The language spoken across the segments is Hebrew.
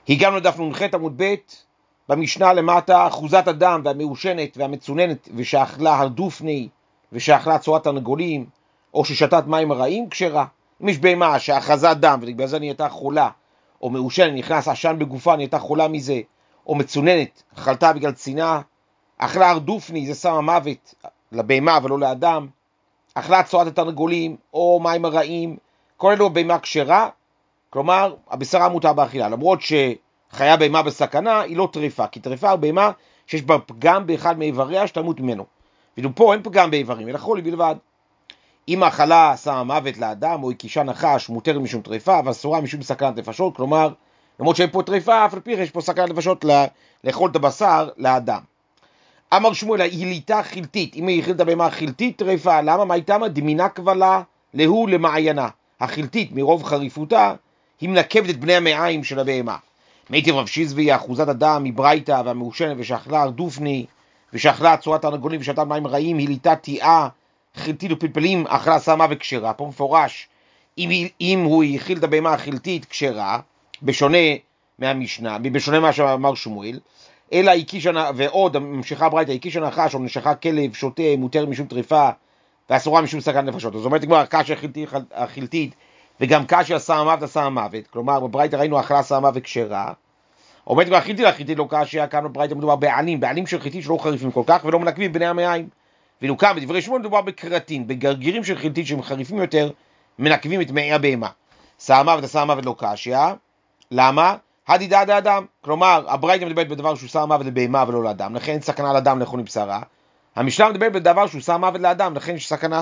הגענו לדף נ"ח עמוד ב' במשנה למטה, אחוזת הדם והמעושנת והמצוננת ושאכלה הרדופני ושאכלה צורת תרנגולים או ששתת מים רעים כשרה. אם יש בהמה שאחזה דם ובגלל זה נהייתה חולה, או מעושנת נכנס עשן בגופה נהייתה חולה מזה, או מצוננת חלתה בגלל צנעה, אכלה הרדופני זה סם המוות לבהמה ולא לאדם, אכלה צורת התרנגולים או מים רעים, כל אלו בהמה כשרה, כלומר הבשרה מותר באכילה, למרות שחיה בהמה בסכנה היא לא טריפה, כי טריפה היא בהמה שיש בה פגם באחד מאיבריה שתמות ממנו, ואילו פה אין פגם באיברים אלא חולי בלבד. אם האכלה סם המוות לאדם או הקישה נחש מותרת משום טריפה ואסורה משום סכנת נפשות, כלומר למרות שאין פה טריפה אף על פי יש פה סכנת נפשות לאכול את הבשר לאדם. אמר שמואל, היליתה חילתית, אם היא החילתה בהמה חילתית טריפה, למה? מה הייתה? דמינה כבלה להוא למעיינה. החילתית מרוב חריפותה היא מנקבת את בני המעיים של הבהמה. מיטיב רב שיזבי, אחוזת הדם מברייתא והמעושנת ושאכלה הרדופני ושאכלה צורת תרנגולים ושתתה מים רעים, היליתה תיאה חילתית ופלפלים, אכלה סם מוות כשרה. פה מפורש, אם הוא הכיל את הבהמה החילתית כשרה, בשונה מהמשנה, בשונה מה שאמר שמואל, אלא הקישה, ועוד המשכה ברייתא, הקישה נחש או נשכה כלב שוטה מותר משום טריפה ואסורה משום סכנת נפשות. זאת אומרת כבר קשה החילתית וגם קשה סם המוות, כלומר בברייתא ראינו אכלה סם המוות כשרה, אומרת כבר החילתית לא קשה, כאן בברייתא מדובר בעלים של חילתית שלא חריפים כל כך ולא מנקבים בני המעיים, ואילו כאן בדברי שמואל מדובר בקרטין, בגרגירים של חילתית שהם חריפים יותר מנקבים את מעי הבהמה. סם המוות לא קשה, למה? הדידה דאדם, כלומר הברייתא מדברת בדבר שהוא סם מוות לבהמה ולא לאדם, לכן אין סכנה לאדם לאכול מבשרה. המשנה מדברת בדבר שהוא סם מוות לאדם, לכן יש סכנה.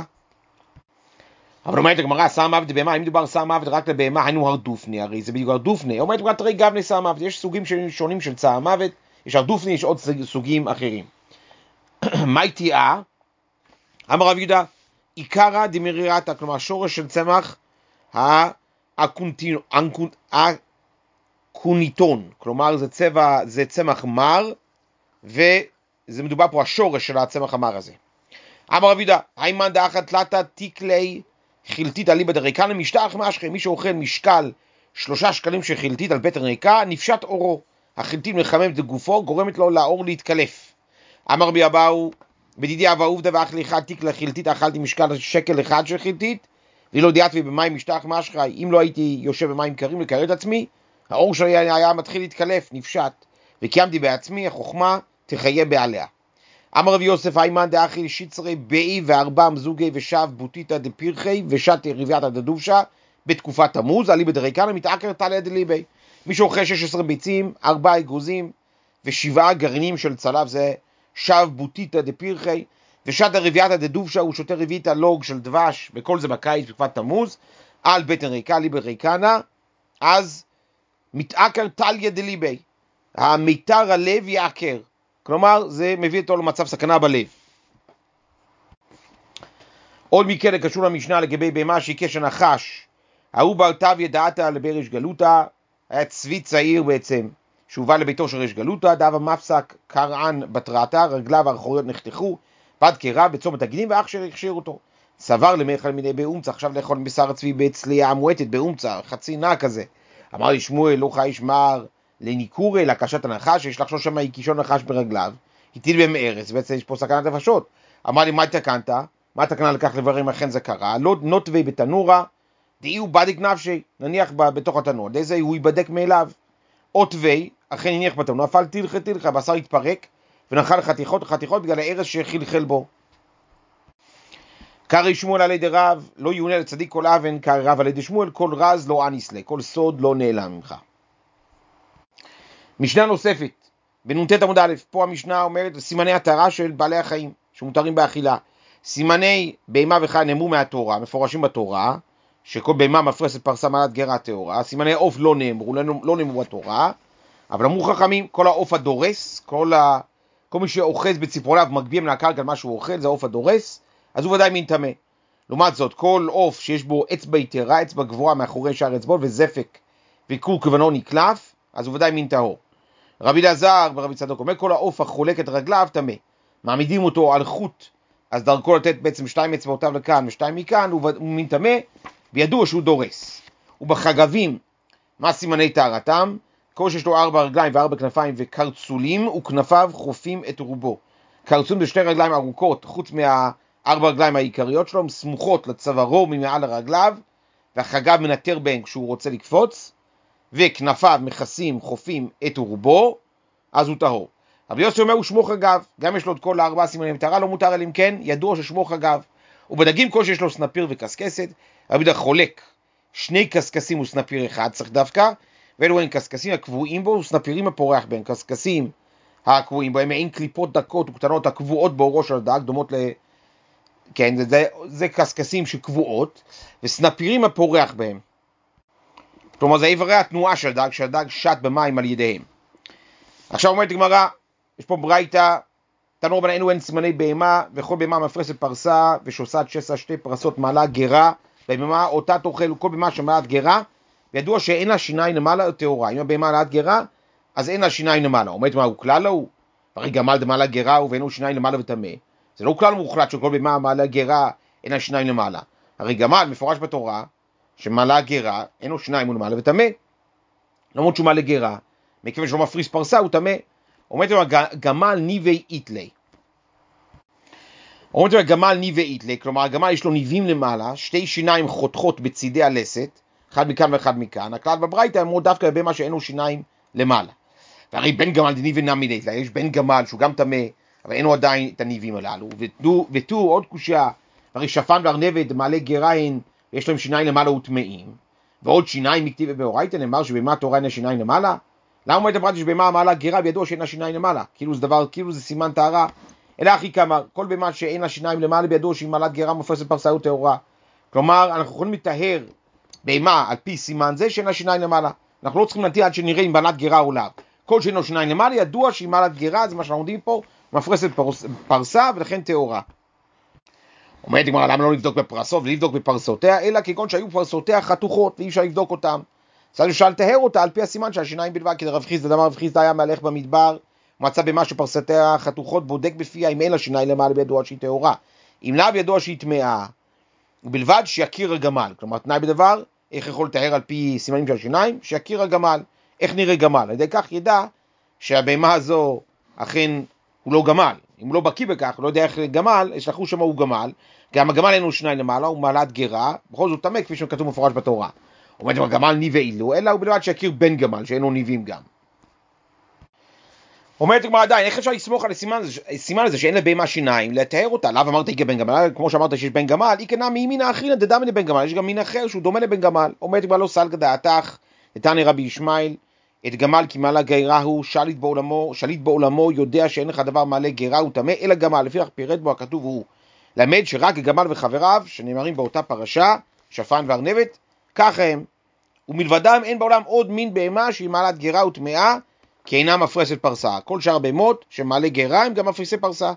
אבל אומרת הגמרא, סם מוות לבהמה, אם מדובר סם מוות רק לבהמה, היינו הרדופני, הרי זה בדיוק הרדופני. אומרת גמרא, תראי גבני סם מוות, יש סוגים שונים של סם מוות, יש הרדופני, יש עוד סוגים אחרים. מהי תיאה? אמר רב יהודה, עיקרא דמרירתא, כלומר שורש של צמח קוניטון, כלומר זה צמח מר, וזה מדובר פה השורש של הצמח המר הזה. אמר רב יהודה, היימן דאחת תלתא תיקלי חילתית אליבא דריקה למשטח מאשכי, מי שאוכל משקל 3 שקלים של חילתית על בטן ריקה, נפשט אורו, החילתית מחממת את גופו, גורמת לו לאור להתקלף. אמר רבי אבאו, בדידי אבא עובדא ואכלי אחד תיקלה חילתית, אכלתי משקל שקל אחד של חילתית, ולא דיאטבי במים משטח מאשכי, אם לא הייתי יושב במים קרים לקרר את עצמי, האור שלי היה מתחיל להתקלף, נפשט, וקיימתי בעצמי, החוכמה תחיה בעליה. אמר רבי יוסף, היימן דאכיל שיצרי באי וארבע מזוגי ושב בוטיתא דפירחי ושתי רביעתא דדובשה בתקופת תמוז, אליבא דריקנא מתעקר תליא דליבי. מי שאוכל 16 ביצים, 4 אגוזים ו7 גרעינים של צלב, זה שב בוטיתא דפירחי, ושתי רביעתא דדובשה, הוא שותה רביעית לוג של דבש, וכל זה בקיץ בתקופת תמוז, על בטן ריקה, אליבא דריקנא, אז מתעקר תליא דליבי, המיתר הלב יעקר, כלומר זה מביא אותו למצב סכנה בלב. עוד מכן קשור למשנה לגבי בהמה שהיקש הנחש, ההוא בר טביה דעתא לבריש גלותא, היה צבי צעיר בעצם שהובא לביתו של ריש גלותא, דאבה מפסק קרען בתרעתא, רגליו האחוריות נחתכו, פד קרע בצומת הגידים ואח שהכשיר אותו, סבר למאכל מיני באומצא, עכשיו לאכול בשר הצבי בצלייה המועטת באומצא, חצי נע כזה. אמר לי שמואל, לא חייש מר לניקורי להקשת הנחש, יש לחשוב שם הקישון נחש ברגליו, הטיל בהם ארץ, בעצם יש פה סכנת נפשות. אמר לי, מה תקנת? מה תקנה לכך לבררים אכן זה קרה? לא נוטבי בתנורה, דאי הוא בדק נפשי, נניח בתוך התנור, דאיזה הוא ייבדק מאליו. או תווי, אכן הניח בתנור, נפל תלכה, הבשר התפרק, ונחל חתיכות בגלל הארץ שחלחל בו. קרא שמואל על ידי רב, לא יאונה לצדיק כל אבן, קרא רב על ידי שמואל, כל רז לא אניסלה, כל סוד לא נעלם ממך. משנה נוספת, בנ"ט עמוד א', פה המשנה אומרת סימני התורה של בעלי החיים שמותרים באכילה. סימני בהמה וחי נאמרו מהתורה, מפורשים בתורה, שכל בהמה מפרסת פרסה מעלת גרה טהורה. סימני עוף לא נאמרו בתורה, אבל אמרו חכמים, כל העוף הדורס, כל מי שאוחז בציפורניו מגביה מן הקרקע על מה שהוא אוכל, זה העוף הדורס, אז הוא ודאי מין טמא. לעומת זאת, כל עוף שיש בו אצבע יתרה, אצבע גבוהה מאחורי שער אצבעות וזפק וקור כוונו נקלף, אז הוא ודאי מין טהור. רבי אלעזר ורבי צדוק אומר, כל העוף החולק את רגליו טמא. מעמידים אותו על חוט, אז דרכו לתת בעצם 2 אצבעותיו לכאן ו2 מכאן, הוא מין טמא, וידוע שהוא דורס. ובחגבים, מה סימני טהרתם? כל שיש לו 4 רגליים ו4 כנפיים וקרצולים, וכנפיו חופים את רובו. קרצולים זה 2 רגליים ארוכות, חוץ מה4 רגליים העיקריות שלו, הן סמוכות לצווארו ממעל הרגליו, והחגב מנטר בהן כשהוא רוצה לקפוץ, וכנפיו מכסים חופים את רובו, אז הוא טהור. רבי יוסי אומר הוא שמו חגב, גם יש לו את כל 4 סימני טהרה, לא מותר אלא אם כן, ידוע ששמו חגב. ובדגים כל שיש לו סנפיר וקסקסת, רבי יהודה חולק, 2 קסקסים וסנפיר אחד צריך דווקא, ואלו הן קסקסים הקבועים בו וסנפירים הפורח בהם. קסקסים הקבועים בו הם מעין קליפות דקות וקטנות הקבועות באורו של הדג, דומות כן, זה קסקסים שקבועות, וסנפירים הפורח בהם. כלומר זה איברי התנועה של הדג, שהדג שט במים על ידיהם. עכשיו אומרת הגמרא, יש פה ברייתא, תנו רבנן אין סימני בהמה, וכל בהמה מפרסת פרסה, ושוסת שסע 2 פרסות מעלה גרה, בהמה אותה תאכל כל בהמה שמעלת גרה, וידוע שאין לה שיניים למעלה או טהורה. אם הבהמה מעלת גרה, אז אין לה שיניים למעלה. אומרת מה, הוא כלל הוא? הרי גמל דמעלה גרה ואין לו שיניים למעלה וטמא. זה לא כלל מוחלט שכל בהמה מעלה גרה, אין לה שיניים למעלה. הרי גמל מפורש בתורה, שמעלה גרה, אין לו שיניים למעלה וטמא. למרות שהוא מעלה גרה, מכיוון שלא מפריס פרסה, הוא טמא. אומרת מה, גמל ניבי איתלי. אומרת מה, גמל ניבי איתלי, כלומר הגמל יש לו ניבים למעלה, 2 שיניים חותכות בצידי הלסת, אחד מכאן ואחד מכאן. הכלל בברייתא אמרו דווקא בהמה שאין לו שיניים למעלה. והרי בן גמל דניבי נמי איתלי, יש בן גמל שהוא גם טמא, אבל אין לו עדיין את הניבים הללו. ותו עוד קושיה, הרי שפן וארנבת מעלה גרה הן, ויש להם שיניים למעלה וטמאים, ועוד שיניים מכתיב בברייתא נאמר שבהמה תורה אין לה שיניים למעלה. למה אומרת הברייתא שבהמה מעלה גרה וידוע שאין לה שיניים למעלה? כאילו זה סימן טהרה. אלא אחי כמה, כל בהמה שאין לה שיניים למעלה בידוע שהיא מעלת גרה מפרסת פרסה וטהורה. כלומר, אנחנו יכולים לטהר בהמה על פי סימן זה שאין לה שיניים למעלה. אנחנו לא צריכים להמתין עד שנראה אם מעלת גרה או לאו. כל שאין לו שיניים למעלה ידוע שהיא מעלת גרה, זה מה שאנחנו יודעים פה, מפרסת פרסה ולכן טהורה. אומרת הגמרא, למה לא לבדוק בפרסות ולבדוק בפרסותיה, אלא כגון שהיו פרסותיה חתוכות ואי אפשר לבדוק אותם. אז אפשר לטהר אותה על פי הסימן של השיניים בלבד, כי רב חיסדא אמר רב חיסדא היה מהלך במדבר, מצא במה שפרסותיה חתוכות, בודק בפיה אם אין לה שיניים למעלה בידוע שהיא טהורה. אם לאו ידוע שהיא טמאה, ובלבד שיכיר הגמל. כלומר, תנאי בדבר, איך יכול לטהר על פי סימנים של השיניים? שיכיר הגמל. איך נראה גמל? על ידי כך ידע שהבהמה הזו אכן הוא לא גמל. אם הוא לא בקיא בכך, הוא לא יודע איך גמל, ישלחו שמה הוא גמל, גם הגמל אין לו שיניים למעלה, הוא מעלת גרה, בכל זאת טמא כפי שכתוב מפורש בתורה. אומרת הגמל ניבי אילו, אלא הוא בלבד שיכיר בן גמל, שאין לו ניבים גם. אומרת הגמרא עדיין, איך אפשר לסמוך על הסימן הזה שאין לבהמה שיניים, לטהר אותה? לאו אמרת איכה בן גמל, כמו שאמרת שיש בן גמל, איכנה מימין האחרינא דדמי לבן גמל, יש גם מין אחר שהוא דומה לבן גמל. אומרת הגמרא לא סלקא דעתך, נתני רבי ישמעאל, את גמל כי מעלה גרה הוא, שליט בעולמו יודע שאין לך דבר מעלה גרה הוא טמא, אלא גמל, לפי כך פירט בו הכתוב הוא, למד שרק גמל וחבריו, שנאמרים באותה פרשה, שפן וארנבת, ככה הם, ומלבדם אין בעולם עוד מין בהמה שהיא מעלת גרה וטמאה, כי אינה מפרסת פרסה. כל שאר בהמות שמעלה גרה הם גם מפרסי פרסה.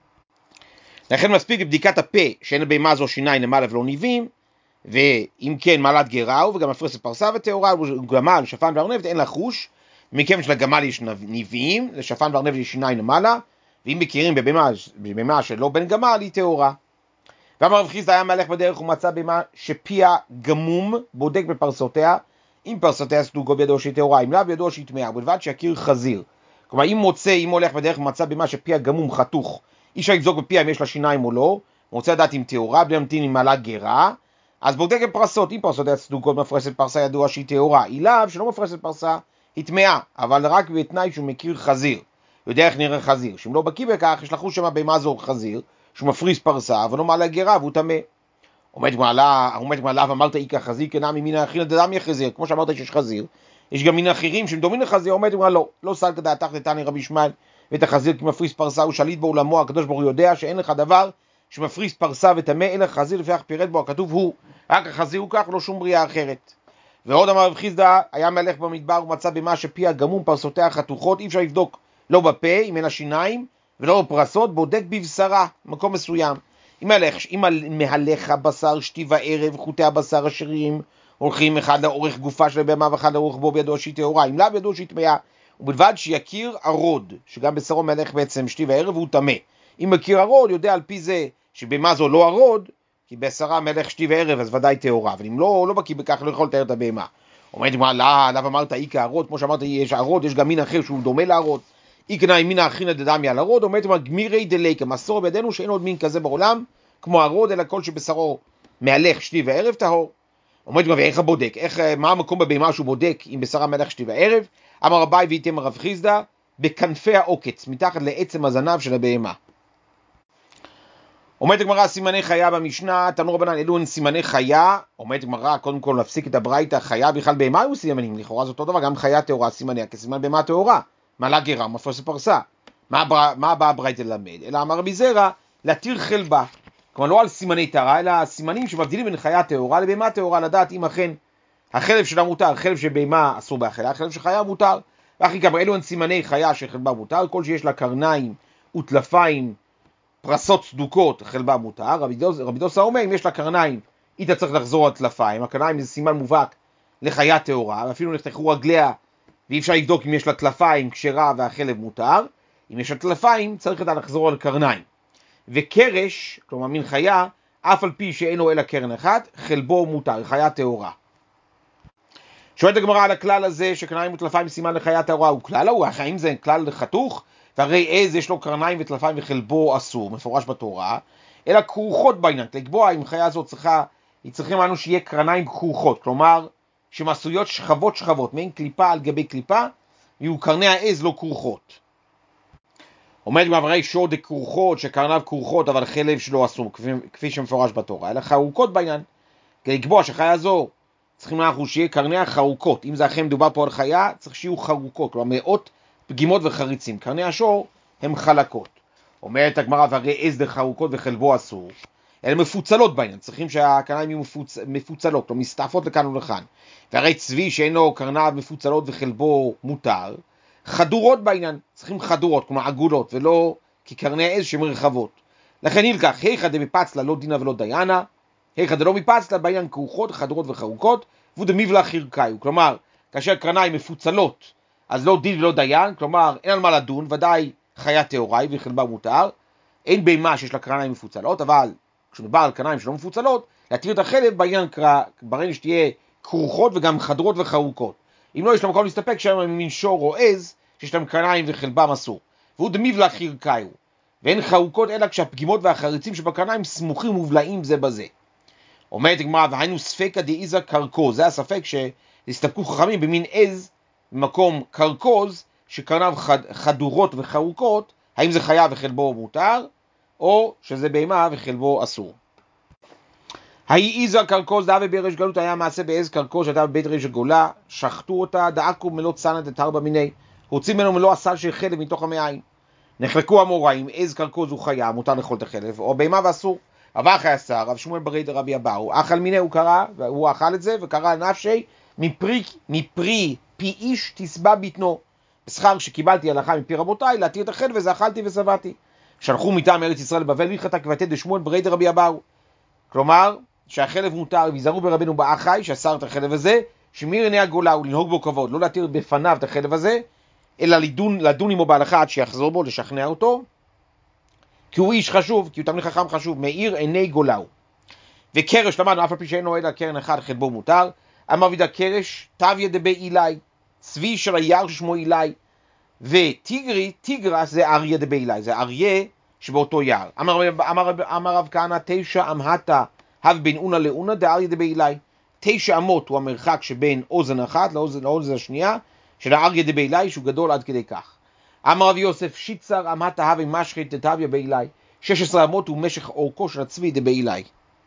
לכן מספיק בבדיקת הפה שאין לבהמה זו שיניים למעלה ולא ניבים, ואם כן מעלת גרה הוא וגם מפרסת פרסה וטהורה. גמל, שפן וארנבת אין לה חוש, מכיוון שלגמל יש ניבים, לשפן וארנבת יש שיניים למעלה, ואם מכירים בבהמה שלא בן גמל היא טהורה. ואמר רב חיסדא היה מהלך בדרך ומצא בהמה שפיה גמום, בודק בפרסותיה, אם פרסותיה סדוקו בידו שהיא טהורה, אם לאו בידו שהיא טמאה, ובלבד שיכיר חזיר. כלומר אם הולך בדרך ומצא בהמה שפיה גמום חתוך, אי אפשר לבדוק בפיה אם יש לה שיניים או לא, הוא רוצה לדעת אם טהורה, בלי להמתין עם מעלה גרה, אז בודק בפרסות, אם פרסותיה סדוקות מפרסת פרסה ידוע שהיא טהורה, היא לאו שלא מפרסת פרסה היא טמאה, אבל רק בתנאי שהוא מכיר חזיר, יודע איך נראה חזיר, שאם לא בקיא בכך ישלחו שמה בהמה זו חזיר, שהוא מפריס פרסה, אבל לא מעלה גרה והוא טמא. אומרת גמרא, אמרת איכה חזיר כנמי מינא אחרינא דדמי חזיר, כמו שאמרת שיש חזיר, יש גם מין אחרים שהם דומים לחזיר. אומרת גמרא לא סלקא דעתך נתני רבי ישמעאל, ואת החזיר כמפריס פרסה הוא שליט בעולמו, הקדוש ברוך הוא יודע שאין לך דבר שמפריס פרסה וטמא אלא חזיר, לפי כך פירט בו הכתוב הוא, רק החזיר הוא כך ולא שום בריאה אחרת. ועוד אמר רב חיסדא היה מהלך במדבר ומצא בהמה שפיה גמום פרסותיה חתוכות, אי אפשר לבדוק לא בפה אם אין לה שיניים ולא בפרסות, בודק בבשרה מקום מסוים. אם מהלך הבשר שתי וערב, חוטי הבשר השרירים הולכים אחד לאורך גופה של הבהמה ואחד לאורך בו בידו שהיא טהורה, אם לאו בידו שהיא טמאה, ובלבד שיכיר הרוד, שגם בשרו מהלך בעצם שתי וערב הוא טמא. אם מכיר הרוד יודע על פי זה שבהמה זו לא הרוד, כי בשרה מהלך שתי וערב אז ודאי טהורה, אבל אם לא בקיא בכך לא יכול לתאר את הבהמה. אומרת הגמרא, לאו אמרת איקה ערוד, כמו שאמרת, יש ערוד, יש גם מין אחר שהוא דומה לערוד. איקנאי מין האחרינא דדמי על ערוד, אומרת הגמרא, גמירי דליקה, מסור בידינו שאין עוד מין כזה בעולם, כמו ערוד, אלא כל שבשרו מהלך שתי וערב טהור. אומרת הגמרא, ואיך הבודק? מה המקום בבהמה שהוא בודק אם בשרה מהלך שתי וערב? אמר אביי וייתם רב חיסדא, בכנפי העוקץ, מתחת לעצם הזנב של הבהמה. אומרת הגמרא, סימני חיה במשנה, תנו רבנן, אלו הן סימני חיה. אומרת הגמרא, קודם כל להפסיק את הברייתא, חיה בכלל בהמה היו סימנים, לכאורה זה אותו דבר, גם חיה טהורה סימניה כסימן בהמה טהורה, מעלה גרה, מפרסת פרסה. מה באה הברייתא ללמד? אלא אמר רבי זרע, להתיר חלבה, כלומר לא על סימני טהרה, אלא סימנים שמבדילים בין חיה טהורה לבהמה טהורה, לדעת אם אכן החלב שלה מותר, חלב של בהמה אסור באכילה, חלב של חיה מותר. ואחי כמה, אלו הן סימני חיה שחלבה מותר, כל שיש לה קרניים וטלפיים, פרסות צדוקות, חלבה מותר. רבי דוסה אומר, אם יש לה קרניים, היא צריך לחזור על טלפיים. הקרניים זה סימן מובהק לחיה טהורה, ואפילו נחתכו רגליה, ואי אפשר לבדוק אם יש לה טלפיים כשרה והחלב מותר. אם יש לה טלפיים, צריך לדעת לחזור על קרניים. וקרש, כלומר מין חיה, אף על פי שאינו אלא קרן אחת, חלבו מותר, חיה טהורה. שואלת הגמרא על הכלל הזה שקרניים וטלפיים סימן לחיה טהורה, הוא כלל? האם זה כלל חתוך? והרי עז יש לו קרניים וטלפיים וחלבו אסור, מפורש בתורה, אלא כרוכות בעניין. לקבוע אם חיה הזאת צריכים לנו שיהיה קרניים כרוכות, כלומר שמעשויות שכבות, מעין קליפה על גבי קליפה, ויהיו קרני העז לא כרוכות. עומד מעברי שור דכרוכות, שקרניו כרוכות, אבל חלב שלו אסור, כפי שמפורש בתורה, אלא חרוקות בעניין. כדי לקבוע שחיה זו צריכים אנחנו שיהיה קרניה חרוקות. אם זה אכן מדובר פה על חיה, צריך שיהיו חרוקות, כלומר מאות פגימות וחריצים. קרני השור הם חלקות. אומרת הגמרא, והרי עז דחרוקות וחלבו אסור. אלה מפוצלות בעניין, צריכים שהקרניים יהיו מפוצלות, או מסתעפות לכאן ולכאן. והרי צבי שאינו קרניו מפוצלות וחלבו מותר, חדורות בעניין, צריכים חדורות, כלומר עגולות, ולא כקרני העז שהן רחבות. לכן נלקח, היכא דמפצלה לא דינה ולא דיינה, היכא דלא מפצלה בעניין כרוכות, חדורות וחרוקות, ודמיבלה חירקאיו. כלומר, כאשר קרניים מפוצלות, אז לא דין ולא דיין, כלומר אין על מה לדון, ודאי חיה טהורה וחלבה מותר, אין בהמה שיש לה קרניים מפוצלות, אבל כשמדובר על קרניים שלא מפוצלות, להתיר את החלב בעניין ברגע שתהיה כרוכות וגם חדורות וחרוקות. אם לא, יש לה מקום להסתפק שם ממין שור או עז, שיש להם קרניים וחלבה מסור. והוא דמיבלה חירקאיו. ואין חרוקות אלא כשהפגימות והחריצים שבקרניים סמוכים ומובלעים זה בזה. אומרת הגמרא, והיינו ספקא דאיזא קרקוז, זה הספק שהסתפקו חכמים במין עז במקום קרקוז, שקרניו חדורות וחרוקות, האם זה חיה וחלבו מותר, או שזה בהמה וחלבו אסור. איזא קרקוז דאבי בריש גלות, היה מעשה בעז קרקוז שהייתה בבית ריש גולה, שחטו אותה, דאקו מלוא צנא דתרבא מיני, הוצאים ממנו מלוא הסל של חלב מתוך המעיים. נחלקו המוראים, עז קרקוז הוא חיה, מותר לאכול את החלב, או בהמה ואסור. רב אחי עשר, רב שמואל ברי דרבי אבאו, אכל מיני, הוא קרא, והוא אכל את זה, וקרא נפשי, מפרי פי איש תסבע ביטנו. בשכר שקיבלתי הלכה מפי רבותיי, להתיר את החלב, וזה אכלתי ושבעתי. שלחו מטעם ארץ ישראל לבבל, והלכתה כבתי דשמואל ברי דרבי אבאו. כלומר, שהחלב מותר, ויזהרו ברבנו באחי, שאסר את החלב הזה, שמיר עיני הגולה ולנהוג בו כבוד, לא להתיר בפניו את החלב הזה, אלא לדון עמו בהלכה עד שיחזור בו, לשכנע אותו, כי הוא איש חשוב, כי הוא תלמיד חכם חשוב, מאיר עיני גולהו. וקרש, למדנו, אף על פי שאינו אלא קרן אחד, חלבו מותר. אמר וידע קרש, תביא דבי אילי, צבי של היער ששמו אילי, טיגרס זה אריה דבי אילי, זה אריה שבאותו יער. אמר רב כהנא, 9 אמהתה, הב בין אונה לאונה דאריה דבי אילי. 9 אמות הוא המרחק שבין אוזן אחת לאוזן השנייה, של האריה דבי אילי, שהוא גדול עד כדי כך. אמר רב יוסף, שיצר אמהתה הב משחית דתביא באילי. 16 אמות הוא משך אורכו של הצבי דבי אילי.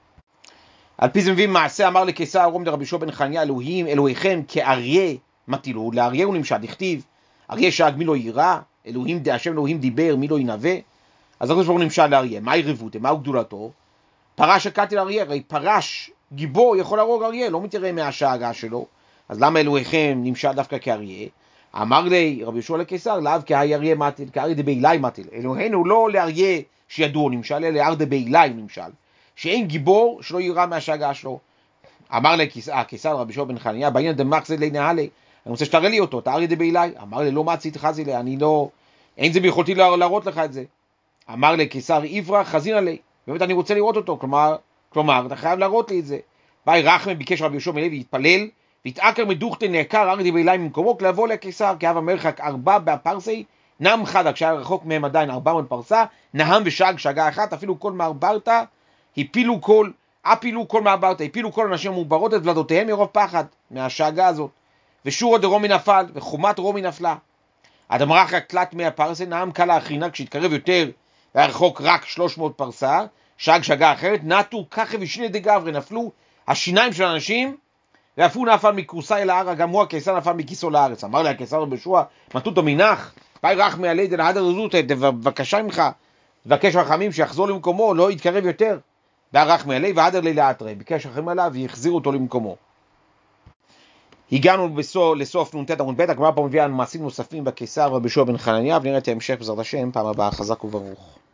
על פי זה מביאים מעשה, אמר לקיסר ארום דרבי יהושע בן חנניה, אלוהיכם כאריה מטילו, לאריה הוא נמשל, דכתיב, אריה שאג מי לא יירא, השם אלוהים דיבר, מי לא ינבא. אז הקדוש ברוך הוא נמשל לאריה, מהי רבותא, מהו גדולתו? פרש הקטל אריה, הרי פרש גיבור יכול להרוג אריה, לא מתראה מהשאגה שלו, אז למה אלוהיכם נמשל דווקא כאריה? אמר לי רבי יהושע לקיסר, לאו כאריה מטיל, כאריה דבי אילי מטיל. אלוהינו לא לאריה שידוע נמשל, אלא לאריה דבי אילי נמשל, שאין גיבור שלא יירא מהשאגה שלו. אמר לקיסר רבי יהושע בן חנניה, בעניין דמחזי לי נהלי, אני רוצה שתראה לי אותו, את האריה דבי אילי. אמר לי, לא מצית חזי לי, אני לא, אין זה ביכולתי להראות לך את זה. אמר לקיסר עברה חזין עלי, באמת אני רוצה לראות אותו, כלומר אתה חייב להראות לי את זה. באי רחמי ביקש רבי יהושע מלוי להתפלל והתעקר מדוכתא נעקר ארדי בילי ממקומו לבוא לקיסר, כי הווה מרחק 4 בפרסי, נם חדה, כשהיה רחוק מהם עדיין 400 פרסה, נהם ושאג שגה אחת, אפילו כל מעברתא, הפילו כל מעברתא, הפילו כל אנשים מעוברות את ולדותיהם מרוב פחד, מהשאגה הזאת. ושורו דרומי נפל, וחומת רומי נפלה. עד המרח רק תלת 100 פרסה, נהם קלה אחרינה, כשהתקרב יותר, והיה רחוק רק 300 פרסה, שאג שגה אחרת, נטו ככה ושני דגברי, נפלו השיניים של האנשים, ואף הוא נפל מכורסה אל ההר, גם הוא הקיסר נפל מכיסו לארץ. אמר לי הקיסר בישוע, מתותו מנח, באי רחמי עלי דלהדר זוטה, בבקשה ממך, תבקש רחמים שיחזור למקומו, לא יתקרב יותר. והרחמי עלי והדר לי לאתרי, ביקש רחמים עליו והחזיר אותו למקומו. הגענו לסוף נ"ט עמוד ב', הגמרא פה מביאה מעשים נוספים בקיסר ובישוע בן חנניה, ונראה את ההמשך בעזרת השם פעם הבאה. חזק וברוך.